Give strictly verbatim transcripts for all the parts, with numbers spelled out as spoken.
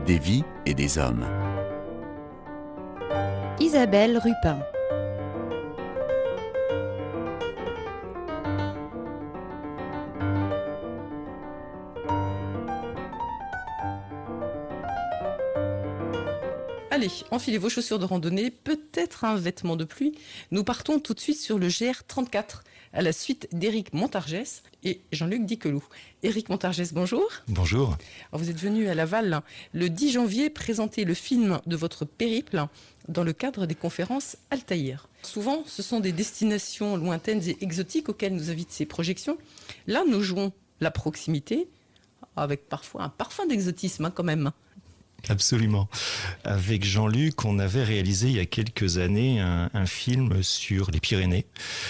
des vies et des hommes. Isabelle Rupin. Allez, enfilez vos chaussures de randonnée, peut-être un vêtement de pluie. Nous partons tout de suite sur le G R trente-quatre, à la suite d'Éric Montargès et Jean-Luc Dicqueloup. Éric Montargès, bonjour. Bonjour. Alors, vous êtes venu à Laval le dix janvier présenter le film de votre périple dans le cadre des conférences Altaïr. Souvent, ce sont des destinations lointaines et exotiques auxquelles nous invitent ces projections. Là, nous jouons la proximité, avec parfois un parfum d'exotisme hein, quand même. Absolument. Avec Jean-Luc, on avait réalisé il y a quelques années un, un film sur les Pyrénées,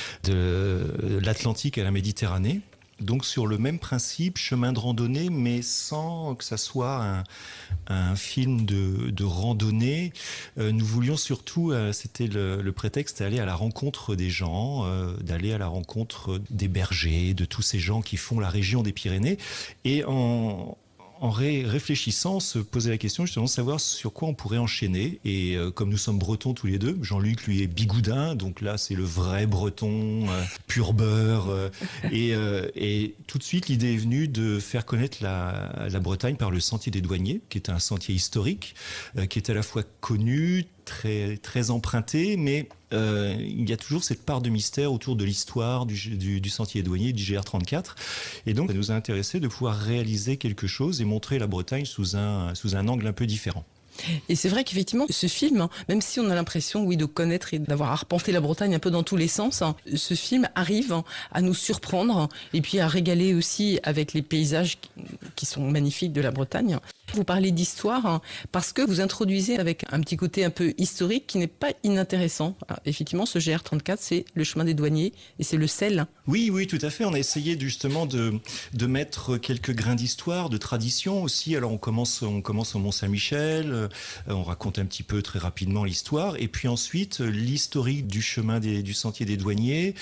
de l'Atlantique à la Méditerranée. Donc sur le même principe, chemin de randonnée, mais sans que ça soit un, un film de, de randonnée. Euh, nous voulions surtout, euh, c'était le, le prétexte, d'aller à la rencontre des gens, euh, d'aller à la rencontre des bergers, de tous ces gens qui font la région des Pyrénées. Et en... En ré- réfléchissant, se poser la question justement de savoir sur quoi on pourrait enchaîner. Et euh, comme nous sommes bretons tous les deux, Jean-Luc lui est bigoudin, donc là c'est le vrai breton, euh, pur beurre. Euh, et, euh, et tout de suite l'idée est venue de faire connaître la, la Bretagne par le Sentier des Douaniers, qui est un sentier historique, euh, qui est à la fois connu, très, très emprunté, mais euh, il y a toujours cette part de mystère autour de l'histoire du, du, du Sentier des Douaniers, du G R trente-quatre. Et donc, ça nous a intéressé de pouvoir réaliser quelque chose et montrer la Bretagne sous un, sous un angle un peu différent. Et c'est vrai qu'effectivement, ce film, même si on a l'impression, oui, de connaître et d'avoir arpenté la Bretagne un peu dans tous les sens, ce film arrive à nous surprendre et puis à régaler aussi avec les paysages qui sont magnifiques de la Bretagne. Vous parlez d'histoire parce que vous introduisez avec un petit côté un peu historique qui n'est pas inintéressant. Alors, effectivement, ce G R trente-quatre, c'est le chemin des douaniers et c'est le sel. Oui, oui, tout à fait. On a essayé justement de, de mettre quelques grains d'histoire, de tradition aussi. Alors on commence, on commence au Mont-Saint-Michel, euh, on raconte un petit peu très rapidement l'histoire, et puis ensuite l'historique du chemin des, du Sentier des Douaniers,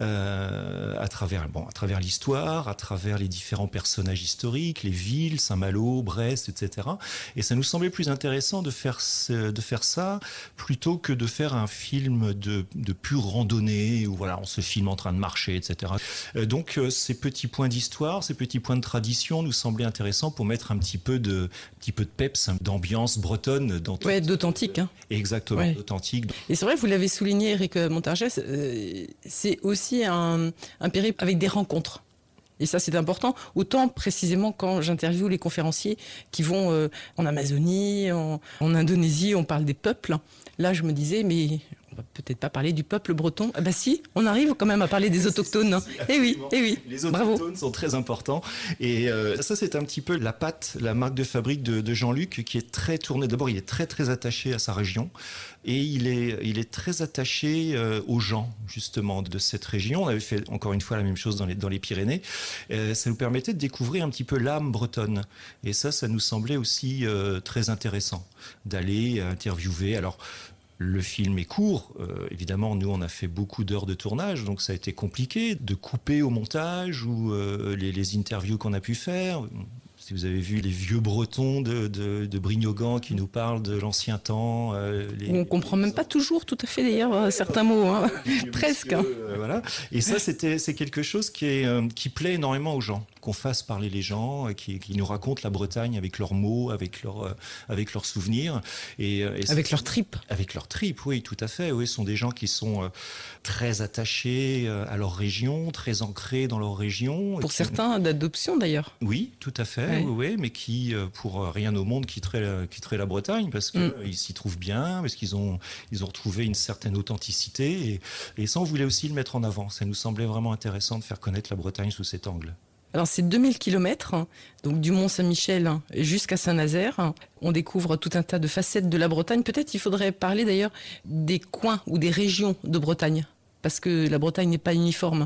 euh, à travers, bon, à travers l'histoire, à travers les différents personnages historiques, les villes, Saint-Malo, Brest, et cetera. Et ça nous semblait plus intéressant de faire, de faire ça plutôt que de faire un film de, de pure randonnée où voilà, on se filme en train de marcher, et cetera. Donc ces petits points d'histoire, ces petits points de tradition nous semblaient intéressants pour mettre un petit peu de, un petit peu de peps, d'ambiance bretonne. Dans ouais, d'authentique. Hein. Exactement, ouais. D'authentique. Et c'est vrai, vous l'avez souligné, Éric Montargès, euh, c'est aussi un, un périple avec des rencontres. Et ça, c'est important. Autant précisément quand j'interviewe les conférenciers qui vont euh, en Amazonie, en, en Indonésie, on parle des peuples. Là, je me disais, mais on va peut-être pas parler du peuple breton. Ah bah si, on arrive quand même à parler des autochtones. Hein. Eh oui, eh oui. Les autochtones sont très importants. Et euh, ça, c'est un petit peu la patte, la marque de fabrique de, de Jean-Luc, qui est très tourné. D'abord, il est très très attaché à sa région. Et il est, il est très attaché euh, aux gens, justement, de cette région. On avait fait encore une fois la même chose dans les, dans les Pyrénées. Euh, ça nous permettait de découvrir un petit peu l'âme bretonne. Et ça, ça nous semblait aussi euh, très intéressant d'aller interviewer. Alors, le film est court, euh, évidemment nous on a fait beaucoup d'heures de tournage, donc ça a été compliqué de couper au montage ou euh, les, les interviews qu'on a pu faire. Si vous avez vu les vieux bretons de, de, de Brignogan qui nous parlent de l'ancien temps. Euh, les, on ne comprend même pas toujours tout à fait d'ailleurs euh, certains mots, hein. Presque. Monsieur, euh, voilà. Et ça c'était, c'est quelque chose qui, est, euh, qui plaît énormément aux gens, qu'on fasse parler les gens, euh, qui, qui nous racontent la Bretagne avec leurs mots, avec, leur, euh, avec leurs souvenirs. Et, euh, et avec leurs tripes. Avec leurs tripes, oui, tout à fait. Oui, ce sont des gens qui sont euh, très attachés euh, à leur région, très ancrés dans leur région. Pour qui... certains d'adoption d'ailleurs. Oui, tout à fait. Oui, oui, mais qui, pour rien au monde, quitteraient, quitteraient la Bretagne parce qu'ils mm. s'y trouvent bien, parce qu'ils ont, ils ont retrouvé une certaine authenticité. Et, et ça, on voulait aussi le mettre en avant. Ça nous semblait vraiment intéressant de faire connaître la Bretagne sous cet angle. Alors c'est deux mille kilomètres, donc du Mont-Saint-Michel jusqu'à Saint-Nazaire. On découvre tout un tas de facettes de la Bretagne. Peut-être il faudrait parler d'ailleurs des coins ou des régions de Bretagne, parce que la Bretagne n'est pas uniforme.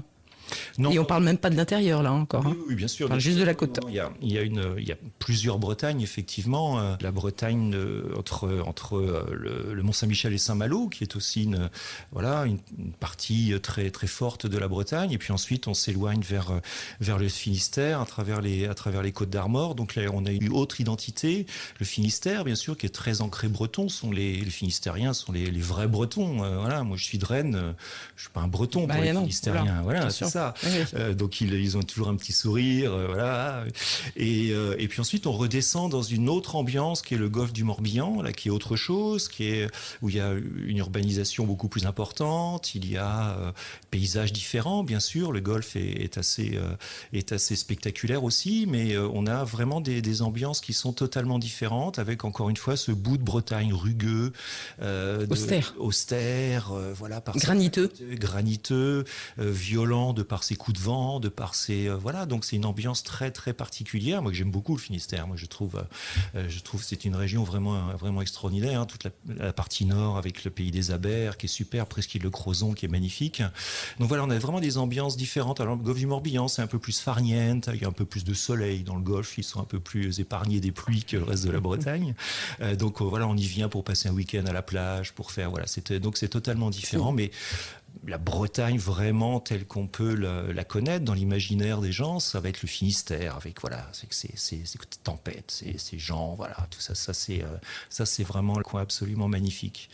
Non, Et on parle même pas de l'intérieur là encore. Oui, Hein. oui, bien sûr. On parle juste de la côte. Il y a, il y a, une, il y a plusieurs Bretagnes, effectivement. Euh, La Bretagne euh, entre, entre euh, le, le Mont-Saint-Michel et Saint-Malo, qui est aussi une, voilà, une, une partie très, très forte de la Bretagne. Et puis ensuite, on s'éloigne vers, vers le Finistère à travers les, à travers les Côtes d'Armor. Donc là, on a une autre identité. Le Finistère, bien sûr, qui est très ancré breton. Sont les, les Finistériens sont les, les vrais Bretons. Euh, voilà, moi, je suis de Rennes. Euh, je suis pas un Breton Bah, pour les non, Finistériens. Voilà, Bien c'est sûr. ça. Oui, oui. Euh, donc ils, ils ont toujours un petit sourire, euh, voilà. Et, euh, et puis ensuite on redescend dans une autre ambiance qui est le golfe du Morbihan, là, qui est autre chose, qui est où il y a une urbanisation beaucoup plus importante, il y a euh, paysages différents, bien sûr. Le golfe est, est assez euh, est assez spectaculaire aussi, mais euh, on a vraiment des, des ambiances qui sont totalement différentes, avec encore une fois ce bout de Bretagne rugueux, euh, de- Austère. austère, euh, voilà, par Graniteux. graniteux, euh, violent de par ses coups de vent, de par ses euh, voilà. Donc c'est une ambiance très très particulière. Moi que j'aime beaucoup le Finistère. Moi je trouve euh, je trouve que c'est une région vraiment vraiment extraordinaire. Hein. Toute la, la partie nord avec le pays des Abers qui est super, presqu'île le Crozon qui est magnifique. Donc voilà, on a vraiment des ambiances différentes. Alors le golfe du Morbihan c'est un peu plus farniente, il y a un peu plus de soleil dans le golfe. Ils sont un peu plus épargnés des pluies que le reste de la Bretagne. Euh, donc euh, voilà, on y vient pour passer un week-end à la plage, pour faire voilà. C'était donc c'est totalement différent, mais la Bretagne vraiment telle qu'on peut la, la connaître dans l'imaginaire des gens, ça va être le Finistère avec voilà, c'est que c'est c'est c'est tempête, c'est ces gens, voilà, tout ça, ça c'est euh, ça c'est vraiment un coin absolument magnifique.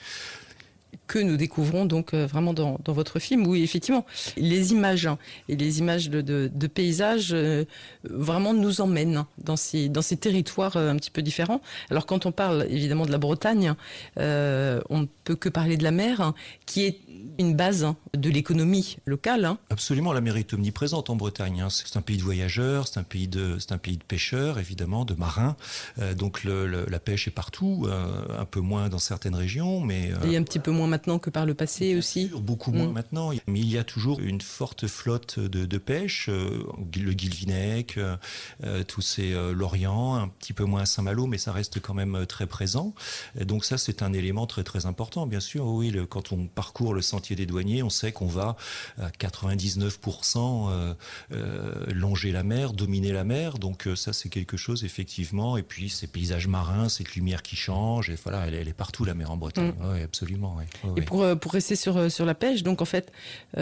Que nous découvrons donc euh, vraiment dans, dans votre film, où effectivement les images hein, et les images de, de, de paysages euh, vraiment nous emmènent dans ces, dans ces territoires euh, un petit peu différents. Alors quand on parle évidemment de la Bretagne, euh, on ne peut que parler de la mer, hein, qui est une base hein, de l'économie locale. Hein. Absolument, la mer est omniprésente en Bretagne. Hein. C'est un pays de voyageurs, c'est un pays de, c'est un pays de pêcheurs, évidemment, de marins. Euh, donc le, le, la pêche est partout, euh, un peu moins dans certaines régions, mais euh, et un petit peu moins maintenant que par le passé aussi. sûr, beaucoup moins Mm. maintenant, mais il y a toujours une forte flotte de, de pêche, euh, le Guilvinec, euh, euh, tous ces euh, Lorient, un petit peu moins à Saint-Malo, mais ça reste quand même euh, très présent. Et donc ça, c'est un élément très très important, bien sûr. Oui, le, quand on parcourt le sentier des douaniers, on sait qu'on va à quatre-vingt-dix-neuf pour cent euh, euh, longer la mer, dominer la mer. Donc euh, ça, c'est quelque chose effectivement. Et puis ces paysages marins, cette lumière qui change, et voilà, elle, elle est partout la mer en Bretagne. Mm. Oui, absolument. Oui. Oui, Et oui. pour, euh, pour rester sur, sur la pêche, donc en fait,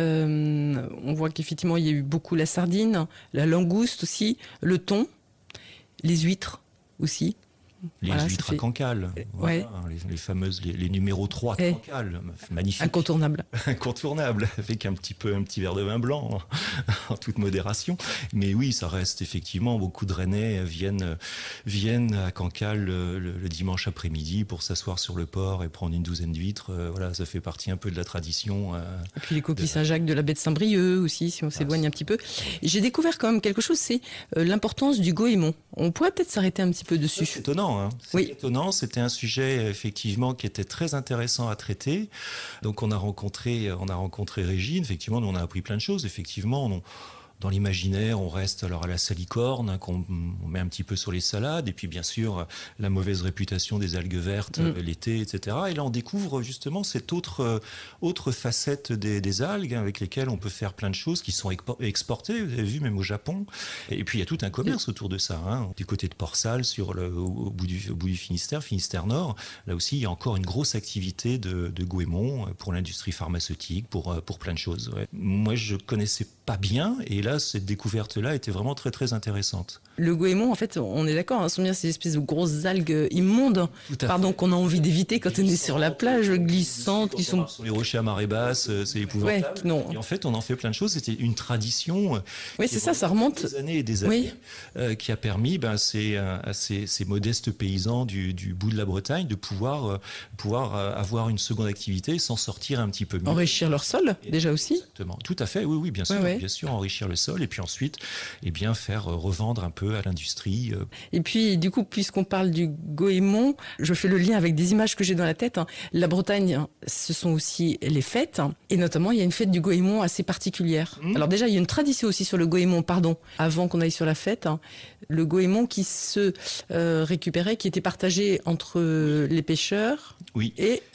euh, on voit qu'effectivement, il y a eu beaucoup la sardine, la langouste aussi, le thon, les huîtres aussi. Les Voilà, ça huîtres fait- à cancale, voilà, Ouais. les, les fameuses, les, les numéros trois Eh. cancale, magnifique, Incontournable. incontournable, avec un petit peu un petit verre de vin blanc, en, en toute modération. Mais oui, ça reste effectivement, beaucoup de Rennais viennent viennent à Cancale le, le, le dimanche après-midi pour s'asseoir sur le port et prendre une douzaine d'huîtres. Euh, voilà, ça fait partie un peu de la tradition. Euh, Et puis les coquilles de- Saint-Jacques de la baie de Saint-Brieuc aussi, si on s'éloigne un petit peu. J'ai découvert quand même quelque chose, c'est euh, l'importance du goémon. On pourrait peut-être s'arrêter un petit peu Ça, dessus. C'est étonnant, hein. C'est Oui. étonnant. C'était un sujet effectivement qui était très intéressant à traiter. Donc on a rencontré, on a rencontré Régine. Effectivement, nous on a appris plein de choses. Effectivement, on, dans l'imaginaire, on reste alors à la salicorne, hein, qu'on on met un petit peu sur les salades, et puis bien sûr la mauvaise réputation des algues vertes Mm. euh, l'été, et cetera. Et là, on découvre justement cette autre euh, autre facette des, des algues hein, avec lesquelles on peut faire plein de choses qui sont expo- exportées. Vous avez vu, même au Japon. Et puis il y a tout un commerce autour de ça. Hein. Du côté de Port-Salle, sur le au, au bout du au bout du Finistère, Finistère Nord, là aussi il y a encore une grosse activité de, de goémon euh, pour l'industrie pharmaceutique, pour euh, pour plein de choses. Ouais. Moi, je connaissais pas bien, et là, cette découverte-là était vraiment très très intéressante. Le goémon, en fait, on est d'accord, hein, sont bien ces espèces de grosses algues immondes, Tout à pardon, fait. qu'on a envie d'éviter quand on est sur la plage, glissantes, qui Quand on sont... marche sur les rochers à marée basse, euh, c'est épouvantable. Ouais, non. Et en fait, on en fait plein de choses. C'était une tradition. euh, Oui, qui c'est est ça, ça vraiment remonte. des années et des années, Oui. euh, qui a permis ben, ces, euh, à ces, ces modestes paysans du, du bout de la Bretagne de pouvoir, euh, pouvoir euh, avoir une seconde activité, s'en sortir un petit peu mieux. Enrichir leur sol, Et- déjà aussi. Exactement. Tout à fait. Oui, oui, bien sûr, Ouais, ouais. bien sûr, enrichir le sol et puis ensuite, eh bien, faire euh, revendre un peu à l'industrie. euh, Et puis, du coup, puisqu'on parle du goémon, je fais le lien avec des images que j'ai dans la tête. hein. La Bretagne, hein, ce sont aussi les fêtes. hein. Et notamment, il y a une fête du goémon assez particulière. Mmh. Alors déjà, il y a une tradition aussi sur le goémon, pardon, avant qu'on aille sur la fête. hein. Le goémon qui se euh, récupérait, qui était partagé entre les pêcheurs Oui. et...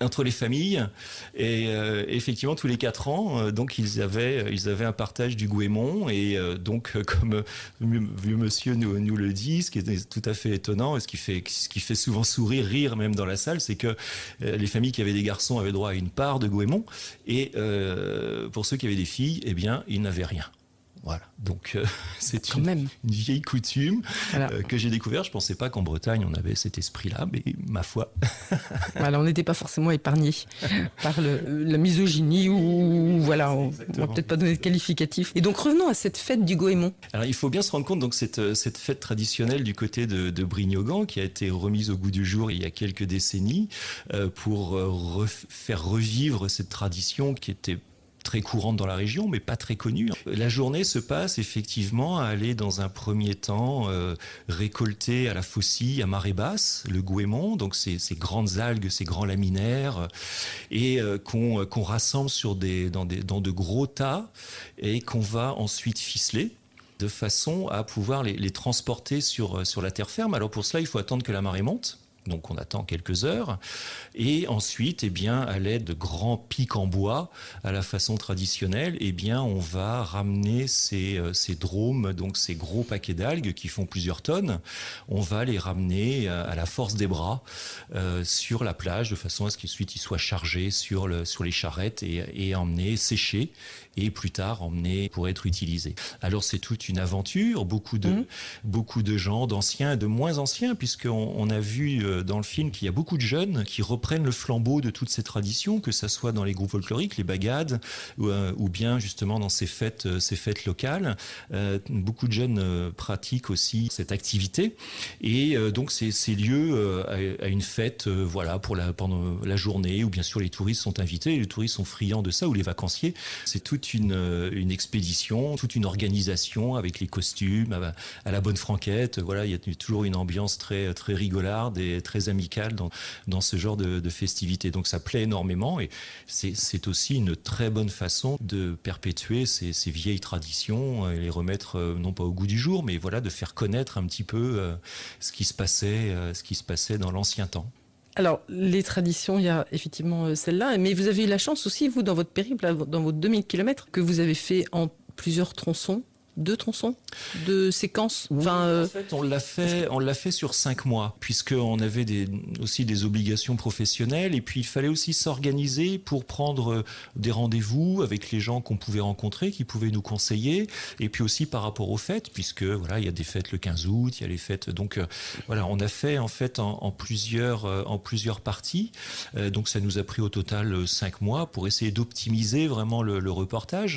entre les familles. Et euh, effectivement, tous les quatre ans, euh, donc ils avaient, ils avaient un partage du goémon. Et euh, donc, euh, comme euh, vieux monsieur nous, nous le dit, ce qui est tout à fait étonnant, et ce qui fait, ce qui fait souvent sourire, rire même dans la salle, c'est que euh, les familles qui avaient des garçons avaient droit à une part de goémon. Et euh, pour ceux qui avaient des filles, eh bien, ils n'avaient rien. Voilà, donc euh, c'est une, une vieille coutume voilà. euh, que j'ai découvert. Je ne pensais pas qu'en Bretagne on avait cet esprit-là, mais ma foi. Voilà, on n'était pas forcément épargné par le, la misogynie ou voilà, on ne va peut-être pas donner de qualificatif. Et donc revenons à cette fête du goémon. Alors il faut bien se rendre compte donc cette cette fête traditionnelle du côté de, de Brignogan qui a été remise au goût du jour il y a quelques décennies euh, pour euh, ref, faire revivre cette tradition qui était très courante dans la région, mais pas très connue. La journée se passe effectivement à aller dans un premier temps euh, récolter à la faucille, à marée basse, le goémon, donc ces, ces grandes algues, ces grands laminaires, et euh, qu'on, qu'on rassemble sur des, dans, des, dans de gros tas et qu'on va ensuite ficeler de façon à pouvoir les, les transporter sur, sur la terre ferme. Alors pour cela, il faut attendre que la marée monte. Donc on attend quelques heures et ensuite, eh bien, à l'aide de grands pics en bois, à la façon traditionnelle, eh bien, on va ramener ces, ces dromes, donc ces gros paquets d'algues qui font plusieurs tonnes. On va les ramener à la force des bras euh, sur la plage de façon à ce qu'ensuite ils soient chargés sur, le, sur les charrettes et, et emmenés séchés et plus tard emmenés pour être utilisés. Alors c'est toute une aventure, beaucoup de, mmh. beaucoup de gens, d'anciens et de moins anciens, puisqu'on on a vu dans le film qu'il y a beaucoup de jeunes qui reprennent le flambeau de toutes ces traditions, que ça soit dans les groupes folkloriques, les bagades, ou, euh, ou bien justement dans ces fêtes, euh, ces fêtes locales. Euh, beaucoup de jeunes euh, pratiquent aussi cette activité, et euh, donc ces, ces lieux euh, à, à une fête, euh, voilà, pour la pendant la journée, où bien sûr les touristes sont invités, les touristes sont friands de ça, ou les vacanciers. C'est toute une une expédition, toute une organisation avec les costumes, à, à la bonne franquette. Voilà, il y a toujours une ambiance très très rigolarde et très amicale dans, dans ce genre de, de festivités. Donc ça plaît énormément et c'est, c'est aussi une très bonne façon de perpétuer ces, ces vieilles traditions et les remettre euh, non pas au goût du jour, mais voilà, de faire connaître un petit peu euh, ce qui se passait, euh, ce qui se passait dans l'ancien temps. Alors, les traditions, il y a effectivement celle-là, mais vous avez eu la chance aussi, vous, dans votre périple, dans vos deux mille kilomètres, que vous avez fait en plusieurs tronçons. Deux tronçons de séquences. Oui, enfin, euh... en fait, on l'a fait, on l'a fait sur cinq mois, puisqu'on avait des, aussi des obligations professionnelles, et puis il fallait aussi s'organiser pour prendre des rendez-vous avec les gens qu'on pouvait rencontrer, qui pouvaient nous conseiller, et puis aussi par rapport aux fêtes, puisque voilà, il y a des fêtes le quinze août, il y a les fêtes, donc euh, voilà, on a fait en fait en, en plusieurs, euh, en plusieurs parties, euh, donc ça nous a pris au total cinq mois pour essayer d'optimiser vraiment le, le reportage,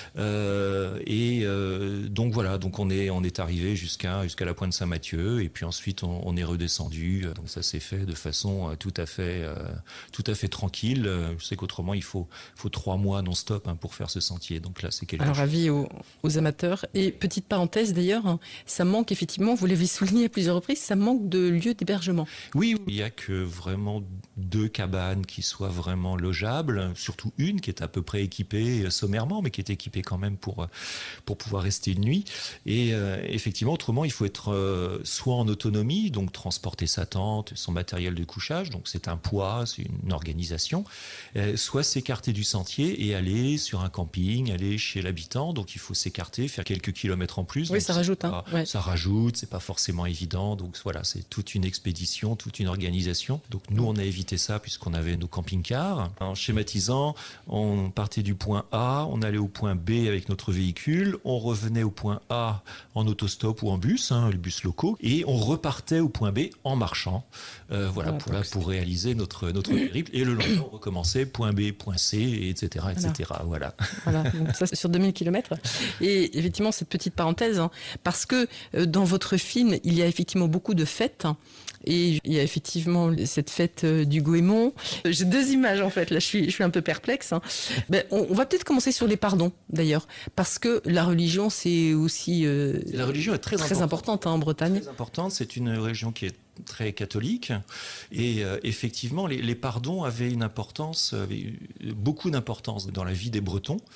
euh, et euh, donc voilà, donc on est on est arrivé jusqu'à jusqu'à la pointe Saint-Mathieu et puis ensuite on, on est redescendu. Donc ça s'est fait de façon tout à fait euh, tout à fait tranquille. Je sais qu'autrement il faut faut trois mois non-stop hein, pour faire ce sentier. Donc là c'est quelque Alors chose. avis aux, aux amateurs. Et petite parenthèse d'ailleurs, hein, ça manque effectivement, vous l'avez souligné à plusieurs reprises, ça manque de lieux d'hébergement. Oui, il y a que vraiment deux cabanes qui soient vraiment logeables, surtout une qui est à peu près équipée sommairement, mais qui est équipée quand même pour pour pouvoir rester une nuit. Et euh, effectivement, autrement, il faut être euh, soit en autonomie, donc transporter sa tente, son matériel de couchage, donc c'est un poids, c'est une organisation, euh, soit s'écarter du sentier et aller sur un camping, aller chez l'habitant, donc il faut s'écarter, faire quelques kilomètres en plus. Oui, donc ça rajoute. Hein, pas, ouais. Ça rajoute, c'est pas forcément évident, donc voilà, c'est toute une expédition, toute une organisation. Donc nous, on a évité ça puisqu'on avait nos camping-cars. En schématisant, on partait du point A, on allait au point B avec notre véhicule, on revenait au point A en autostop ou en bus, hein, les bus locaux, et on repartait au point B en marchant, euh, voilà, ah, pour, là, pour réaliser notre, notre périple. Et le lendemain, on recommençait point B, point C, et cetera, et cetera. Voilà. Voilà. Donc ça, c'est sur deux mille kilomètres. Et effectivement, cette petite parenthèse, hein, parce que euh, dans votre film, il y a effectivement beaucoup de fêtes. Hein, et il y a effectivement cette fête euh, du goémon. J'ai deux images en fait, là je suis, je suis un peu perplexe. Hein. Ben, on, on va peut-être commencer sur les pardons d'ailleurs, parce que la religion c'est aussi euh, la religion est très, très importante, importante hein, en Bretagne. Très importante, c'est une région qui est très catholique et euh, effectivement les, les pardons avaient une importance, avaient beaucoup d'importance dans la vie des Bretons.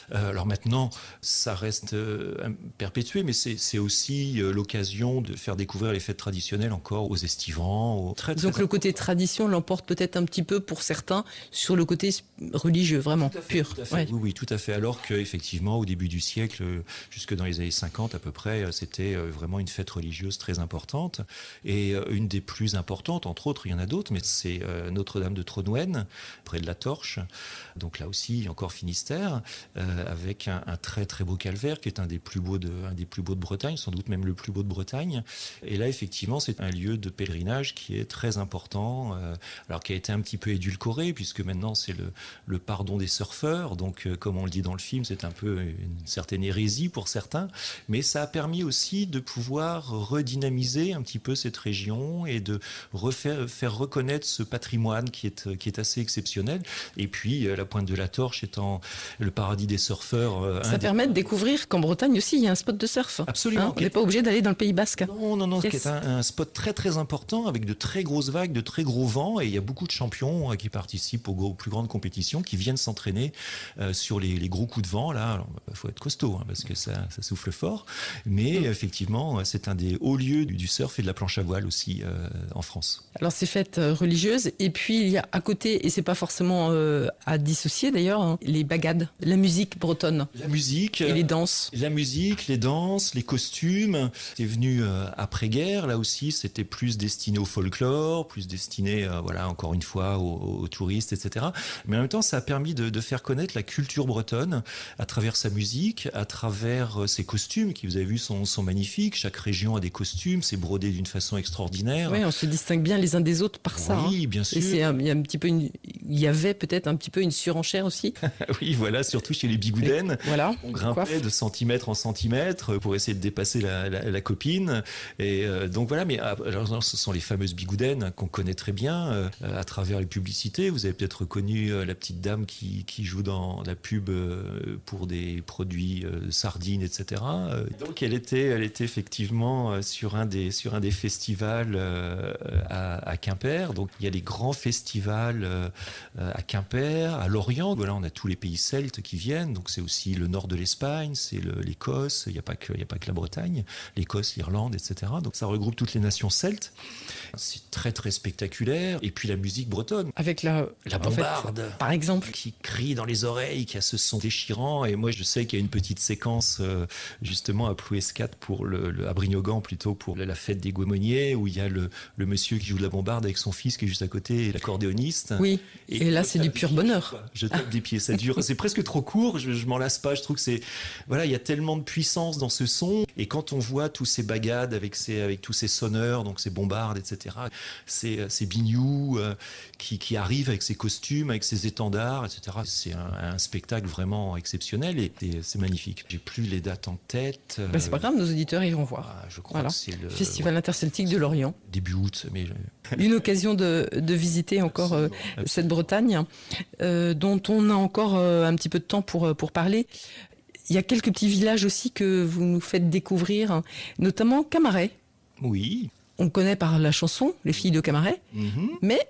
Euh, alors maintenant, ça reste euh, perpétué, mais c'est, c'est aussi euh, l'occasion de faire découvrir les fêtes traditionnelles encore aux estivants. Aux... Très, très Donc le côté tradition l'emporte peut-être un petit peu pour certains sur le côté religieux, vraiment, fait, pur. Ouais. Oui, oui, tout à fait. Alors qu'effectivement, au début du siècle, jusque dans les années cinquante à peu près, c'était vraiment une fête religieuse très importante. Et une des plus importantes, entre autres, il y en a d'autres, mais c'est Notre-Dame de Tronouenne, près de la Torche. Donc là aussi, encore Finistère, euh, avec un, un très très beau calvaire qui est un des plus beaux de, un des plus beaux de Bretagne, sans doute même le plus beau de Bretagne. Et là, effectivement, c'est un lieu de pèlerinage qui est très important, euh, alors qui a été un petit peu édulcoré, puisque maintenant c'est le, le pardon des surfeurs. Donc, euh, comme on le dit dans le film, c'est un peu une certaine hérésie pour certains, mais ça a permis aussi de pouvoir redynamiser un petit peu cette région et de refaire, faire reconnaître ce patrimoine qui est, qui est assez exceptionnel. Et puis, la Pointe de la Torche étant le paradis des surfeurs. Euh, ça permet de découvrir qu'en Bretagne aussi, il y a un spot de surf. Absolument. Hein, on n'est pas obligé d'aller dans le Pays Basque. Non, non, non, yes. qui est un, un spot très, très important avec de très grosses vagues, de très gros vents. Et il y a beaucoup de champions euh, qui participent aux, aux plus grandes compétitions, qui viennent s'entraîner euh, sur les, les gros coups de vent. Là, il faut être costaud hein, parce que ça, ça souffle fort. Mais mmh. effectivement, c'est un des hauts lieux du, du surf et de la planche à voile aussi euh, en France. Alors, c'est fête euh, religieuse. Et puis, il y a à côté, et c'est pas forcément euh, à dissocier d'ailleurs, hein, les bagades, la musique bretonne. La musique. Et les danses. La musique, les danses, les costumes. C'est venu euh, après-guerre. Là aussi, c'était plus destiné au folklore, plus destiné, euh, voilà, encore une fois, aux, aux touristes, et cetera. Mais en même temps, ça a permis de, de faire connaître la culture bretonne à travers sa musique, à travers euh, ses costumes, qui, vous avez vu, sont, sont magnifiques. Chaque région a des costumes, c'est brodé d'une façon extraordinaire. Oui, on se distingue bien les uns des autres par ça. Oui, hein. bien sûr. Et c'est un, il y a un petit peu une, il y avait peut-être un petit peu une surenchère aussi. Oui, voilà, surtout chez les bigoudènes. Et voilà. On grimpait de centimètre en centimètre pour essayer de dépasser la, la, la copine. Et euh, donc voilà, mais alors, ce sont les fameuses bigoudènes hein, qu'on connaît très bien euh, à travers les publicités. Vous avez peut-être reconnu euh, la petite dame qui, qui joue dans la pub euh, pour des produits euh, sardines, et cetera. Euh, donc elle était, elle était effectivement euh, sur un des sur un des festivals euh, à, à Quimper. Donc il y a les grands festivals euh, à Quimper, à Lorient. Voilà, on a tous les pays celtes qui viennent. Donc c'est aussi le nord de l'Espagne, c'est le, l'Écosse. Il n'y a pas que il y a pas que la Bretagne, l'Écosse, l'Irlande, et cetera. Donc ça regroupe toutes les nations celtes. C'est très très spectaculaire. Et puis la musique bretonne. Avec la, la bombarde, fait, par exemple. Qui crie dans les oreilles, qui a ce son déchirant. Et moi je sais qu'il y a une petite séquence euh, justement à Plouescat pour le, le, à Brignogan plutôt pour la fête des Guémoniers où il y a le, le monsieur qui joue de la bombarde avec son fils qui est juste à côté et l'accordéoniste. Oui. Et, et là c'est du pur bonheur. Quoi. Je tape ah. des pieds, ça dure. C'est presque trop court. Je, je m'en lasse pas. Je trouve que c'est voilà, il y a tellement de puissance dans ce son. Et quand on voit tous ces bagades avec ces avec tous ces sonneurs, donc ces bombardes, et cetera. Ces ces binious euh, qui qui arrivent avec ces costumes, avec ces étendards, et cetera. C'est un, un spectacle vraiment exceptionnel et, et c'est magnifique. J'ai plus les dates en tête. Euh... Ben, c'est pas grave, nos auditeurs iront voir. Ah, je crois voilà. que c'est le Festival ouais. interceltique de Lorient. Début août, mais une occasion de de visiter encore euh, cette Bretagne euh, dont on a encore euh, un petit peu de temps pour pour parler. Il y a quelques petits villages aussi que vous nous faites découvrir, notamment Camaret. Oui. On connaît par la chanson Les filles de Camaret, mm-hmm. mais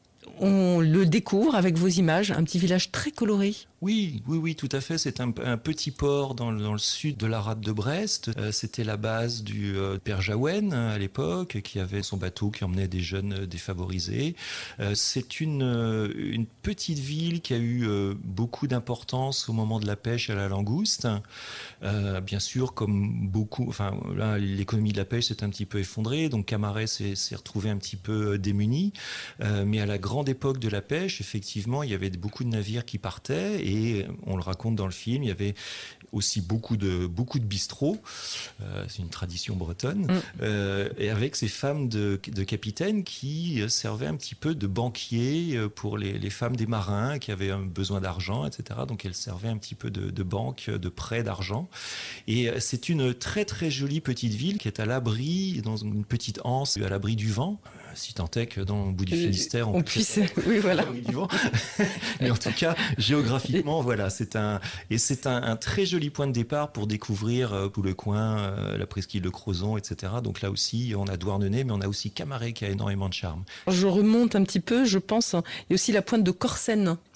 on le découvre avec vos images, un petit village très coloré. Oui, oui, oui, tout à fait. C'est un, un petit port dans, dans le sud de la rade de Brest. Euh, c'était la base du euh, père Jaouen à l'époque, qui avait son bateau qui emmenait des jeunes défavorisés. Euh, c'est une, une petite ville qui a eu euh, beaucoup d'importance au moment de la pêche à la langouste. Euh, bien sûr, comme beaucoup, enfin là, l'économie de la pêche s'est un petit peu effondrée, donc Camaret s'est, s'est retrouvé un petit peu démuni. Euh, mais à la grande époque de la pêche, effectivement, il y avait beaucoup de navires qui partaient. Et Et on le raconte dans le film, il y avait aussi beaucoup de, beaucoup de bistrots, euh, c'est une tradition bretonne, mmh. euh, et avec ces femmes de, de capitaines qui servaient un petit peu de banquiers pour les, les femmes des marins qui avaient besoin d'argent, et cetera. Donc elles servaient un petit peu de, de banque, de prêt d'argent. Et c'est une très très jolie petite ville qui est à l'abri, dans une petite anse, à l'abri du vent. Si tant est que dans le bout du Finistère, on, on puisse, oui, voilà. Mais en tout cas, géographiquement, voilà, c'est un et c'est un, un très joli point de départ pour découvrir euh, tout le coin, euh, la presqu'île de Crozon, et cetera. Donc là aussi, on a Douarnenez, mais on a aussi Camaret qui a énormément de charme. Je remonte un petit peu, je pense. Il y a aussi la pointe de Corsen.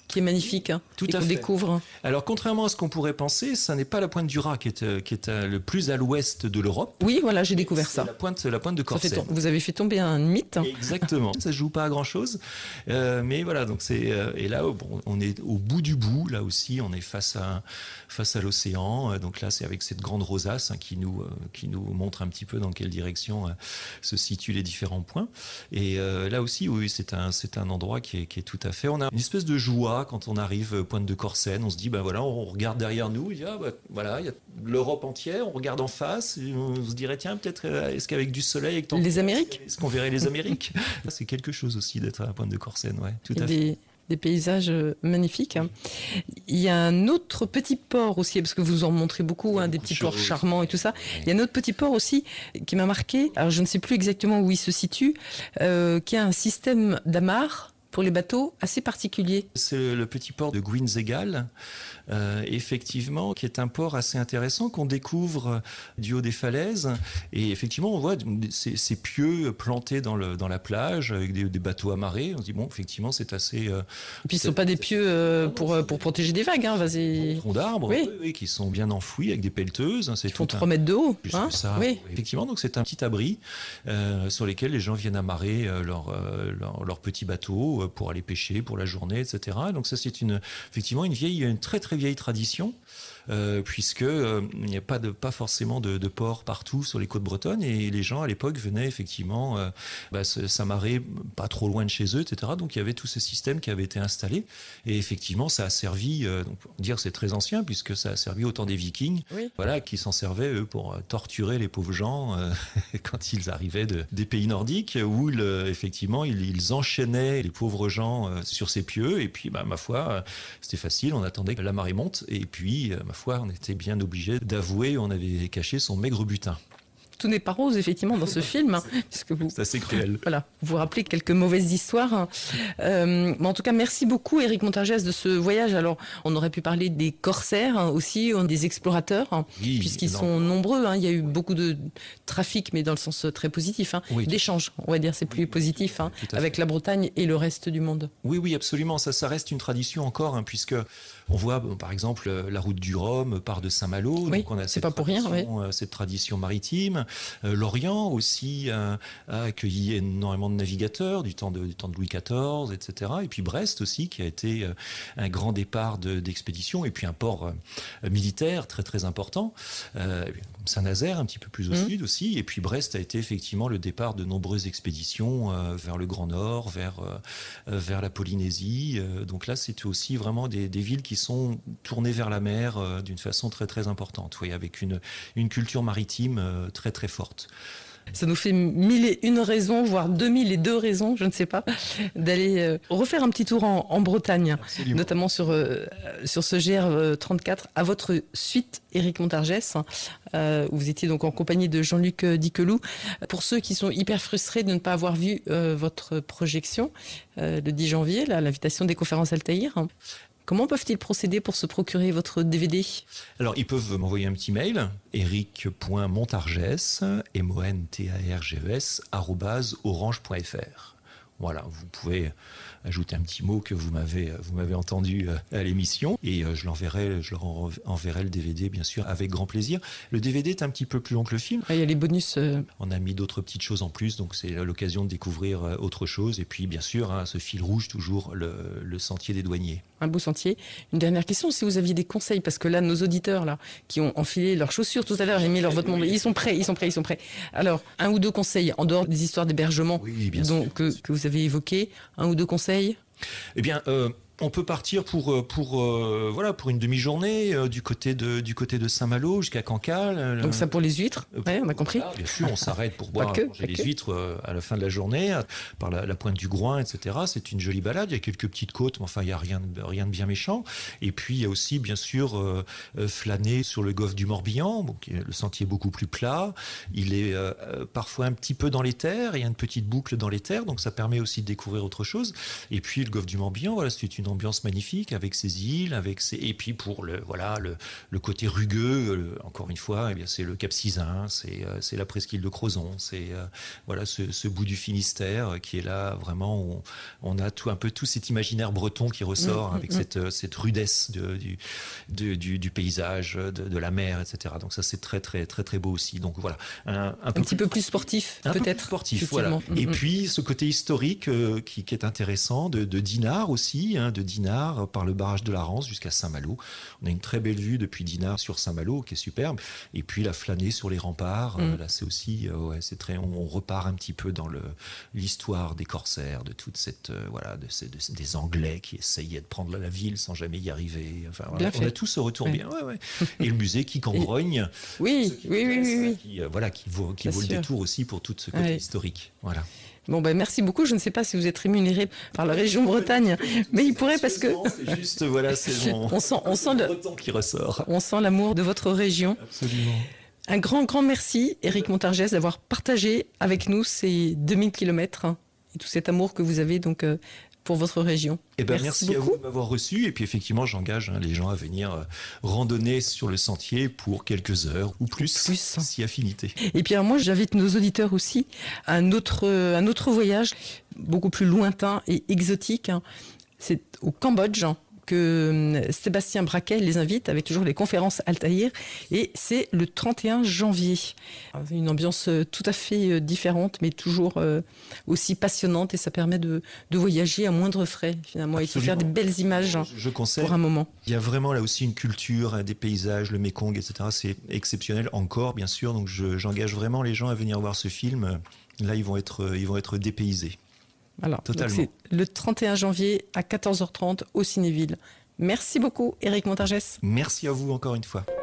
qui est magnifique, hein, Tout et à qu'on fait. découvre. Alors, contrairement à ce qu'on pourrait penser, ça n'est pas la pointe du Raz qui est, euh, qui est euh, le plus à l'ouest de l'Europe. Oui, voilà, j'ai découvert C'est ça. La pointe, la pointe de Ça fait Corsen. tom- vous avez fait tomber un mythe. Exactement. Ça se joue pas à grand chose, euh, mais voilà. Donc c'est euh, et là, bon, on est au bout du bout. Là aussi, on est face à face à l'océan. Euh, Donc là, c'est avec cette grande rosace hein, qui nous euh, qui nous montre un petit peu dans quelle direction euh, se situent les différents points. Et euh, là aussi, oui, c'est un c'est un endroit qui est qui est tout à fait. On a une espèce de joie quand on arrive euh, pointe de Corsen. On se dit ben voilà, on regarde derrière nous. Il y a ben, voilà, il y a l'Europe entière. On regarde en face. Et on se dirait tiens peut-être euh, est-ce qu'avec du soleil, avec tant Les Amériques. est-ce qu'on verrait les Amériques? C'est quelque chose aussi d'être à la pointe de Corsen, ouais, tout Il y a à fait. des, des paysages euh, magnifiques. hein. Il y a un autre petit port aussi, parce que vous en montrez beaucoup, hein, des beaucoup petits de ports choses. charmants et tout ça. Ouais. Il y a un autre petit port aussi qui m'a marqué. Alors je ne sais plus exactement où il se situe, euh, qui a un système d'amarre pour les bateaux assez particulier. C'est le petit port de Guinzegal, euh, effectivement, qui est un port assez intéressant qu'on découvre du haut des falaises. Et effectivement, on voit ces, ces pieux plantés dans, le, dans la plage avec des, des bateaux amarrés. On se dit, bon, effectivement, c'est assez... Euh, Et puis, ce ne sont pas des pieux euh, pour, euh, pour protéger des vagues. Hein, vas-y. troncs d'arbres, Oui. oui, oui, qui sont bien enfouis avec des pelleteuses. C'est Ils font tout un- trois mètres de haut. Plus Hein que ça. oui. Effectivement, donc c'est un petit abri euh, sur lesquels les gens viennent amarrer euh, leur, euh, leur, leur petit bateau euh, pour aller pêcher pour la journée, et cetera. Donc ça, c'est une, effectivement une vieille, une très très vieille tradition. Euh, puisque euh, il n'y a pas de pas forcément de, de port partout sur les côtes bretonnes et les gens à l'époque venaient effectivement euh, bah, se- s'amarrer pas trop loin de chez eux, et cetera. Donc il y avait tout ce système qui avait été installé et effectivement ça a servi, euh, donc, on peut dire c'est très ancien puisque ça a servi au temps des Vikings, Oui. voilà, qui s'en servaient eux pour euh, torturer les pauvres gens euh, quand ils arrivaient de, des pays nordiques où ils, euh, effectivement ils, ils enchaînaient les pauvres gens euh, sur ces pieux et puis bah, ma foi euh, c'était facile, on attendait que la marée monte et puis euh, ma foi on était bien obligé d'avouer on avait caché son maigre butin. Tout n'est pas rose, effectivement, dans ce film, hein, puisque vous, C'est assez cruel. voilà, vous vous rappelez quelques mauvaises histoires. Euh, mais en tout cas, merci beaucoup, Éric Montargès, de ce voyage. Alors, on aurait pu parler des corsaires hein, aussi, on- des explorateurs, hein, Oui, puisqu'ils non. sont nombreux. Hein, il y a eu beaucoup de trafic, mais dans le sens très positif, hein, Oui. d'échanges, on va dire, c'est plus positif, hein, Tout à avec fait. la Bretagne et le reste du monde. Oui, oui, absolument. Ça, ça reste une tradition encore, hein, puisque on voit, bon, par exemple, euh, la route du Rhum part de Saint-Malo. Oui, donc on a c'est cette pas pour rien, tradition, euh, cette tradition maritime. Euh, L'Orient aussi euh, a accueilli énormément de navigateurs du temps de, du temps de Louis quatorze, et cetera. Et puis Brest aussi, qui a été euh, un grand départ de- d'expédition, et puis un port euh, militaire très très important. Euh, Saint-Nazaire, un petit peu plus au Mhm. sud aussi. Et puis Brest a été effectivement le départ de nombreuses expéditions euh, vers le Grand Nord, vers euh, euh, vers la Polynésie. Euh, donc là, c'est aussi vraiment des, des villes qui sont tournées vers la mer euh, d'une façon très très importante, oui, avec une, une culture maritime euh, très très forte. Ça nous fait mille et une raisons, voire deux mille et deux raisons, je ne sais pas, d'aller euh, refaire un petit tour en, en Bretagne, Absolument. notamment sur, euh, sur ce G R trente-quatre, à votre suite, Éric Montargès, euh, où vous étiez donc en compagnie de Jean-Luc Diqueloux. Pour ceux qui sont hyper frustrés de ne pas avoir vu euh, votre projection, euh, le dix janvier, là, l'invitation des conférences Altaïr, comment peuvent-ils procéder pour se procurer votre D V D? Alors, ils peuvent m'envoyer un petit mail, eric.montargès, M O N T A R G E S, arobase orange point F R. Voilà, vous pouvez ajouter un petit mot que vous m'avez vous m'avez entendu à l'émission et je l'enverrai, je leur enverrai le D V D bien sûr avec grand plaisir. Le D V D est un petit peu plus long que le film. Il y a les bonus. Euh... On a mis d'autres petites choses en plus, donc c'est l'occasion de découvrir autre chose. Et puis bien sûr, hein, ce fil rouge toujours le, le sentier des douaniers. Un beau sentier. Une dernière question, si vous aviez des conseils, parce que là, nos auditeurs là, qui ont enfilé leurs chaussures tout à l'heure et mis leur vêtements, ils sont prêts, ils sont prêts, ils sont prêts. Alors, un ou deux conseils en dehors des histoires d'hébergement Oui, bien dont- sûr. que, que vous avez évoquées, un ou deux conseils. Eh bien, euh, on peut partir pour pour euh, voilà pour une demi-journée euh, du côté de du côté de Saint-Malo jusqu'à Cancale. Euh, Donc ça pour les huîtres, ouais, on a compris. Voilà, bien sûr, on s'arrête pour boire, que, manger pas les que. huîtres euh, à la fin de la journée, euh, par la, la pointe du Groin, et cetera. C'est une jolie balade. Il y a quelques petites côtes, mais enfin, il y a rien, de- rien de bien méchant. Et puis, il y a aussi, bien sûr, euh, euh, flâner sur le golfe du Morbihan. Donc, le sentier est beaucoup plus plat. Il est euh, euh, parfois un petit peu dans les terres. Il y a une petite boucle dans les terres, donc ça permet aussi de découvrir autre chose. Et puis, le golfe du Morbihan, voilà, c'est une une ambiance magnifique avec ses îles, avec ses... et puis pour le voilà le, le côté rugueux, le, encore une fois, eh bien c'est le Cap Sizun, c'est c'est la presqu'île de Crozon, c'est euh, voilà ce, ce bout du Finistère qui est là vraiment où on, on a tout un peu tout cet imaginaire breton qui ressort mmh, avec mmh. cette cette rudesse de, du, de, du du paysage, de, de la mer, et cetera. Donc ça c'est très très très très beau aussi. Donc voilà un, un, un peu petit plus, peu plus sportif, un peut-être. Peu plus sportif, voilà. Mmh, et mmh. puis ce côté historique euh, qui, qui est intéressant de, de Dinard aussi, hein, de Dinard par le barrage de la Rance jusqu'à Saint-Malo. On a une très belle vue depuis Dinard sur Saint-Malo qui est superbe. Et puis la flânée sur les remparts, mmh. euh, là c'est aussi, euh, ouais, c'est très, on, on repart un petit peu dans le l'histoire des corsaires, de toute cette, euh, voilà, de, ces, de des Anglais qui essayaient de prendre la ville sans jamais y arriver. Enfin, voilà, on a tout ce retour ouais. bien, ouais, ouais. Et le musée qui camgrogne. Oui, oui, oui, oui, oui. Qui, euh, voilà, qui vaut, qui vaut le détour aussi pour tout ce côté ouais. historique. Voilà. Bon ben merci beaucoup. Je ne sais pas si vous êtes rémunéré par la région Bretagne, mais il pourrait parce que c'est juste voilà, c'est mon... on sent, on sent le breton qui ressort. On sent l'amour de votre région. Absolument. Un grand grand merci Éric Montargès d'avoir partagé avec nous ces deux mille kilomètres hein, et tout cet amour que vous avez donc euh, pour votre région. Eh ben, merci, merci beaucoup. à vous de m'avoir reçu. Et puis effectivement, j'engage hein, les gens à venir euh, randonner sur le sentier pour quelques heures ou plus, plus. si affinité. Et puis alors, moi, j'invite nos auditeurs aussi à un autre, un autre voyage beaucoup plus lointain et exotique. Hein. C'est au Cambodge hein, que Sébastien Braquet les invite avec toujours les conférences Altaïr. Et c'est le trente et un janvier. Une ambiance tout à fait différente, mais toujours aussi passionnante. Et ça permet de, de voyager à moindre frais, finalement. Absolument. Et de faire des belles images je, je conseille, pour un moment. Il y a vraiment là aussi une culture, des paysages, le Mékong, et cetera. C'est exceptionnel encore, bien sûr. Donc je, j'engage vraiment les gens à venir voir ce film. Là, ils vont être, ils vont être dépaysés. Alors, c'est le trente et un janvier à quatorze heures trente au Cinéville. Merci beaucoup, Éric Montargès. Merci à vous encore une fois.